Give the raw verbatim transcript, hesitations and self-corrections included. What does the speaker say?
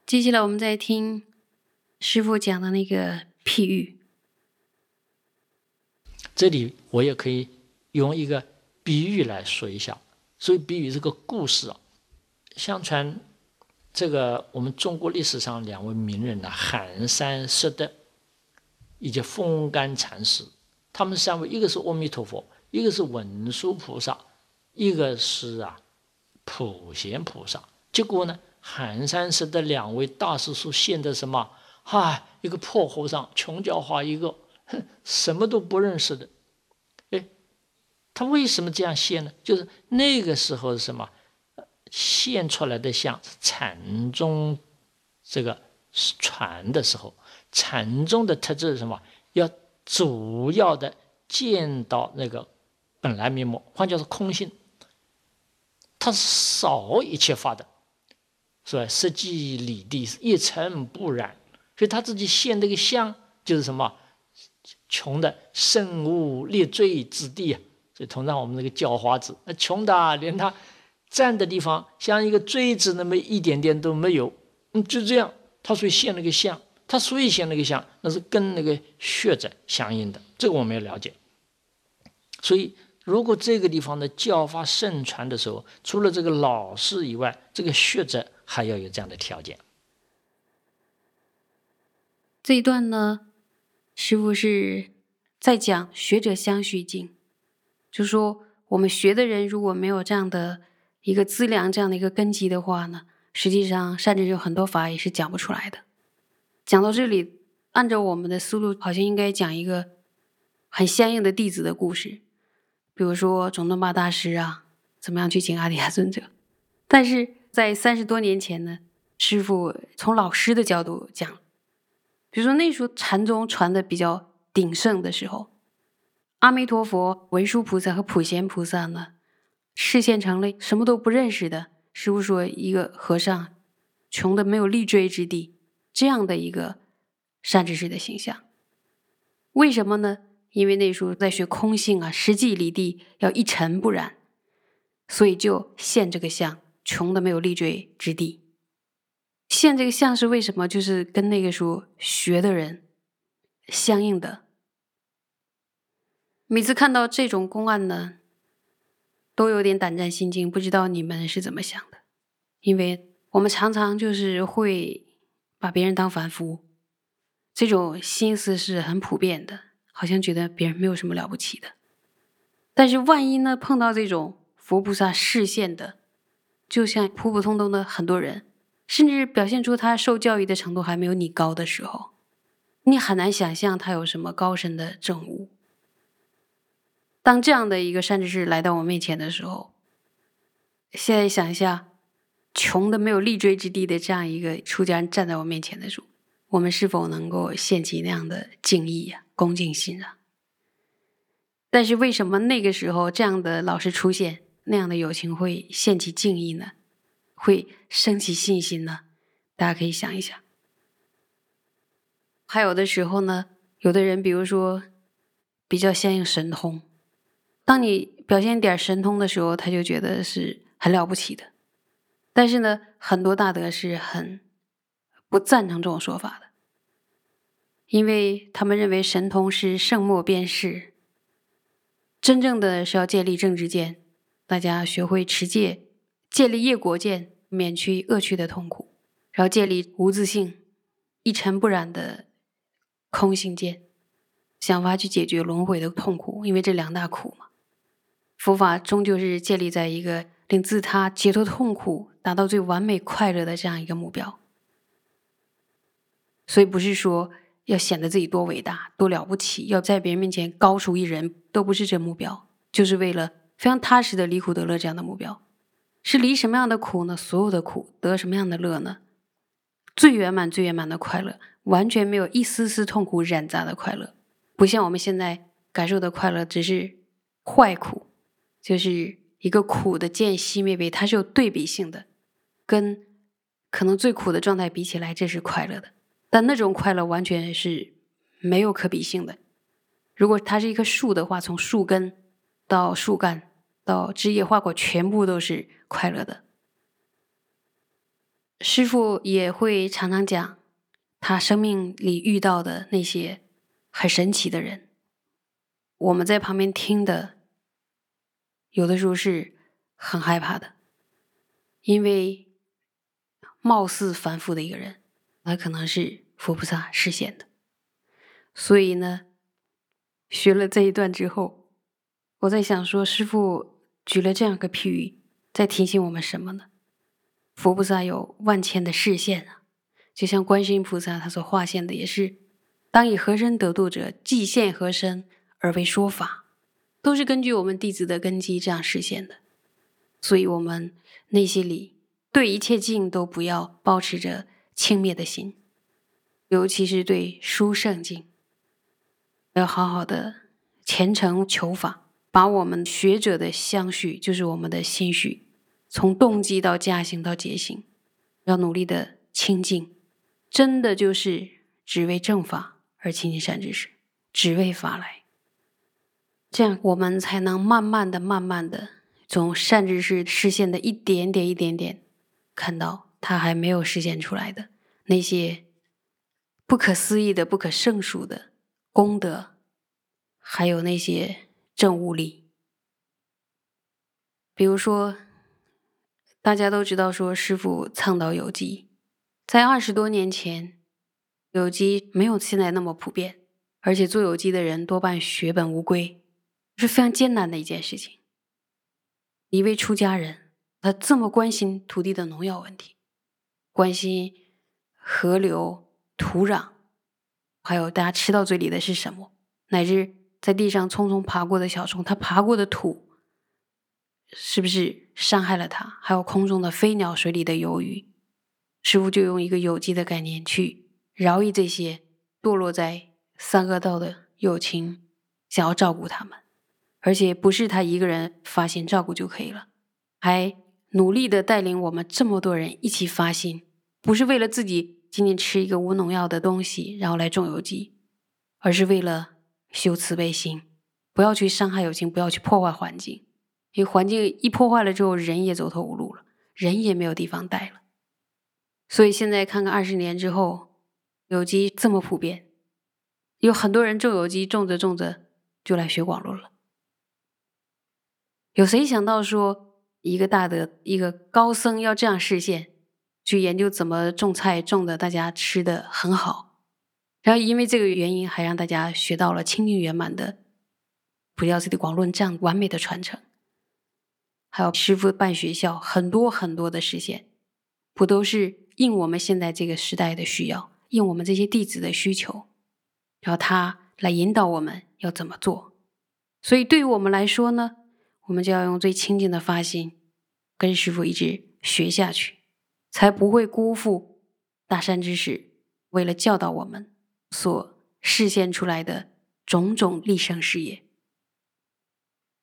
接下来我们再听师父讲的那个譬喻。 这里我也可以用一个比喻来说一下。所以比喻这个故事啊，相传这个我们中国历史上两位名人呢、啊，寒山拾得以及风干禅师，他们三位，一个是阿弥陀佛，一个是文殊菩萨，一个是啊普贤菩萨。结果呢，寒山拾得两位大师所现的什么？啊，一个破和尚，穷叫花一个，哼，什么都不认识的。哎，他为什么这样现呢？就是那个时候是什么？现出来的像禅宗这个传的时候，禅宗的特质是什么？要主要的见到那个本来面目，换句话说空性，它是少一切法的，所以实际理地是一尘不染。所以他自己现这个相就是什么？穷的身无立锥之地啊！所以通常我们那个叫花子，那穷的、啊、连他站的地方像一个锥子那么一点点都没有，嗯，就这样，他所以现那个相，他所以现那个相，那是跟那个血者相应的，这个我们要了解。所以，如果这个地方的教法盛传的时候，除了这个老师以外，这个学者还要有这样的条件。 这一段呢，师父是在讲学者相续境，就是说我们学的人如果没有这样的一个资粮，这样的一个根基的话呢，实际上善知识有很多法也是讲不出来的。讲到这里，按照我们的思路，好像应该讲一个很相应的弟子的故事，比如说种敦巴大师啊，怎么样去请阿底峡尊者。但是在三十多年前呢，师父从老师的角度讲，比如说那时候禅宗传的比较鼎盛的时候，阿弥陀佛、文殊菩萨和普贤菩萨呢，示现成了什么都不认识的，师父说一个和尚穷的没有立锥之地，这样的一个善知识的形象。为什么呢？因为那时候在学空性啊，实际离地要一尘不染，所以就现这个相，穷的没有立锥之地。现这个相是为什么？就是跟那个时候学的人相应的。每次看到这种公案呢，都有点胆战心惊，不知道你们是怎么想的。因为我们常常就是会把别人当凡夫，这种心思是很普遍的，好像觉得别人没有什么了不起的。但是万一呢，碰到这种佛菩萨示现的，就像普普通通的很多人，甚至表现出他受教育的程度还没有你高的时候，你很难想象他有什么高深的证悟。当这样的一个善知识来到我面前的时候，现在想一下，穷的没有立锥之地的这样一个出家人站在我面前的时候，我们是否能够献起那样的敬意啊、恭敬心啊？但是为什么那个时候这样的老师出现，那样的友情会献起敬意呢？会升起信心呢？大家可以想一想。还有的时候呢，有的人比如说比较相信神通，当你表现一点神通的时候，他就觉得是很了不起的。但是呢，很多大德是很不赞成这种说法的，因为他们认为神通是圣莫边事，真正的是要建立正知见，大家学会持戒，建立业果见，免去恶趣的痛苦，然后建立无自性、一尘不染的空性见，想法去解决轮回的痛苦，因为这两大苦嘛。佛法终究是建立在一个令自他解脱痛苦、达到最完美快乐的这样一个目标。所以不是说要显得自己多伟大、多了不起，要在别人面前高出一人，都不是这目标，就是为了非常踏实的离苦得乐这样的目标。是离什么样的苦呢？所有的苦，得什么样的乐呢？最圆满、最圆满的快乐，完全没有一丝丝痛苦染杂的快乐。不像我们现在感受的快乐，只是坏苦，就是一个苦的见熄灭悲，它是有对比性的，跟可能最苦的状态比起来，这是快乐的。但那种快乐完全是没有可比性的。如果它是一棵树的话，从树根到树干到枝叶花果，全部都是快乐的。 师父也会常常讲他生命里遇到的那些很神奇的人，我们在旁边听的，有的时候是很害怕的，因为貌似凡夫的一个人，他可能是佛菩萨示现的。所以呢，学了这一段之后，我在想说，师父举了这样一个譬喻，在提醒我们什么呢？佛菩萨有万千的示现啊，就像观世音菩萨他所化现的也是，当以何身得度者，即现何身而为说法，都是根据我们弟子的根基这样实现的。所以我们内心里对一切境都不要抱持着轻蔑的心，尤其是对殊胜境，要好好的虔诚求法，把我们学者的相续，就是我们的心绪，从动机到驾行到结行，要努力的清净，真的就是只为正法而亲近善知识，只为法来。这样我们才能慢慢的慢慢的从善知识实现的一点点一点点，看到它还没有实现出来的那些不可思议的不可胜数的功德，还有那些正悟力。比如说大家都知道说师父倡导有机，在二十多年前有机没有现在那么普遍，而且做有机的人多半血本无归，是非常艰难的一件事情。一位出家人，他这么关心土地的农药问题，关心河流、土壤，还有大家吃到嘴里的是什么，乃至在地上匆匆爬过的小虫，他爬过的土是不是伤害了他，还有空中的飞鸟、水里的游鱼，师父就用一个有机的概念去饶益这些堕落在三恶道的有情，想要照顾他们。而且不是他一个人发心照顾就可以了，还努力的带领我们这么多人一起发心，不是为了自己仅仅吃一个无农药的东西然后来种有机，而是为了修慈悲心，不要去伤害有情，不要去破坏环境，因为环境一破坏了之后，人也走投无路了，人也没有地方待了。所以现在看看二十年之后，有机这么普遍，有很多人种有机，种着种着就来学广论了。有谁想到说一个大德一个高僧要这样示现，去研究怎么种菜，种的大家吃的很好，然后因为这个原因还让大家学到了清净圆满的普教寺的广论这样完美的传承。还有师父办学校，很多很多的实现，不都是应我们现在这个时代的需要，应我们这些弟子的需求，然后他来引导我们要怎么做。所以对于我们来说呢，我们就要用最清净的发心跟师父一直学下去，才不会辜负大善知识为了教导我们所示现出来的种种立生事业。